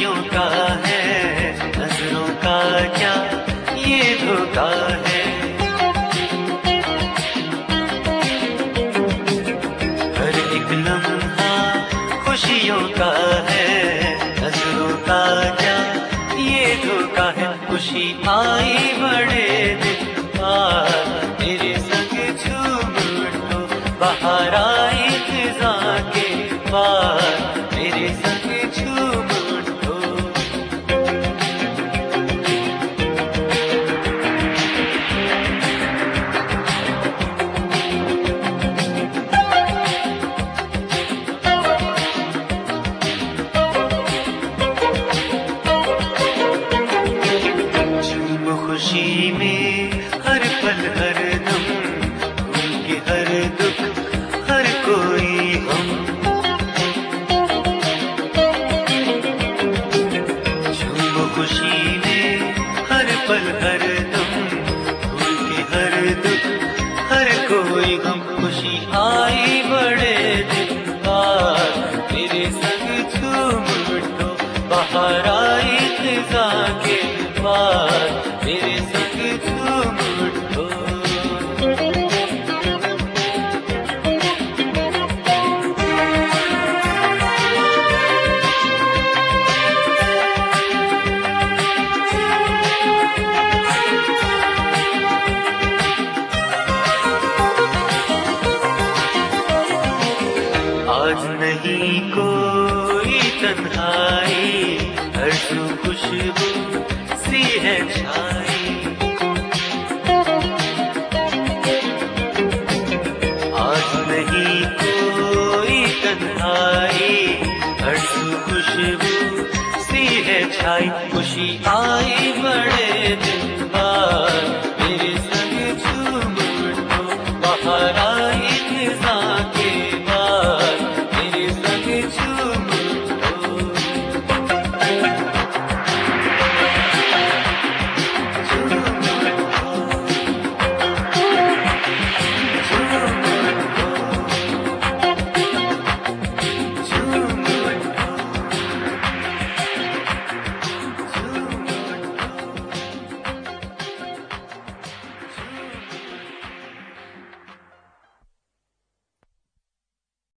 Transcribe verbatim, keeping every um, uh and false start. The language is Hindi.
खुशियों का है, नजरों का क्या ये धोखा है। हर एक लम्हा खुशियों का है, नजरों का क्या ये धोखा है। खुशी आई बड़े दिन बाद, मेरे संग झूम उठो, बाहर आई खिज़ां के बाद, मेरे संग झूम उठो। झूम खुशी में हर पल हर दम, भूल के हर दुख हर कोई हम। झूम खुशी में हर पल हर दम, भूल के हर दुख हर कोई गम। खुशी आई बड़े दिन बाद, मेरे संग झूम उठो, बाहर आई खिज़ां के बाद, मेरे संग झूम उठो। आज नहीं कोई तन्हाई, हर सू खुशबू सी है छाई। आज नहीं कोई तन्हाई, हर सू खुशबू सी है छाई। खुशी आई बड़े दिन